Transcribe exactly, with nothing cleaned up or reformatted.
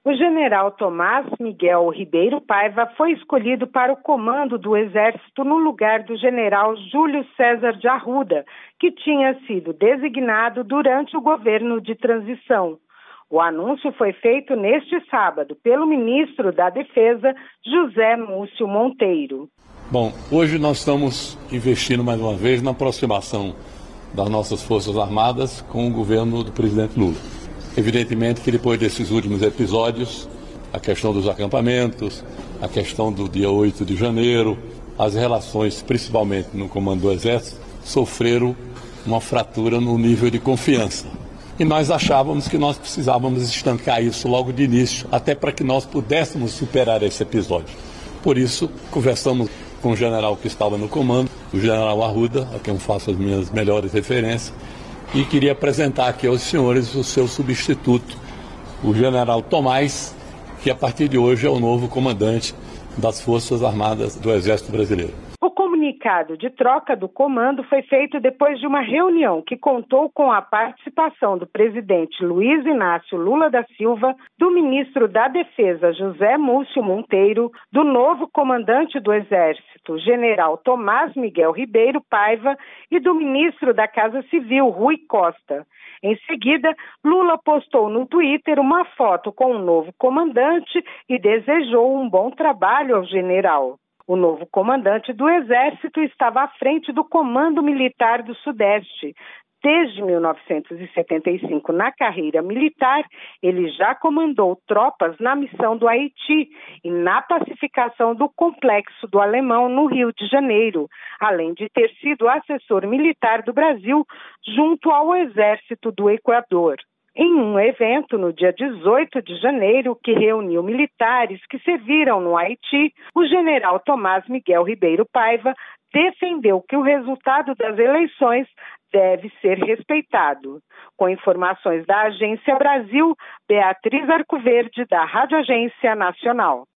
O general Tomás Miguel Ribeiro Paiva foi escolhido para o comando do Exército no lugar do general Júlio César de Arruda, que tinha sido designado durante o governo de transição. O anúncio foi feito neste sábado pelo ministro da Defesa, José Múcio Monteiro. Bom, hoje nós estamos investindo mais uma vez na aproximação das nossas Forças Armadas com o governo do presidente Lula. Evidentemente que depois desses últimos episódios, a questão dos acampamentos, a questão do dia oito de janeiro, as relações, principalmente no comando do Exército, sofreram uma fratura no nível de confiança. E nós achávamos que nós precisávamos estancar isso logo de início, até para que nós pudéssemos superar esse episódio. Por isso, conversamos com o general que estava no comando, o general Arruda, a quem eu faço as minhas melhores referências, e queria apresentar aqui aos senhores o seu substituto, o general Tomás, que a partir de hoje é o novo comandante das Forças Armadas do Exército Brasileiro. O comunicado de troca do comando foi feito depois de uma reunião que contou com a participação do presidente Luiz Inácio Lula da Silva, do ministro da Defesa José Múcio Monteiro, do novo comandante do Exército, general Tomás Miguel Ribeiro Paiva, e do ministro da Casa Civil, Rui Costa. Em seguida, Lula postou no Twitter uma foto com o novo comandante e desejou um bom trabalho ao general. O novo comandante do Exército estava à frente do Comando Militar do Sudeste. Desde mil novecentos e setenta e cinco, na carreira militar, ele já comandou tropas na missão do Haiti e na pacificação do Complexo do Alemão, no Rio de Janeiro, além de ter sido assessor militar do Brasil junto ao Exército do Equador. Em um evento no dia dezoito de janeiro, que reuniu militares que serviram no Haiti, o general Tomás Miguel Ribeiro Paiva defendeu que o resultado das eleições deve ser respeitado. Com informações da Agência Brasil, Beatriz Arcoverde, da Rádio Agência Nacional.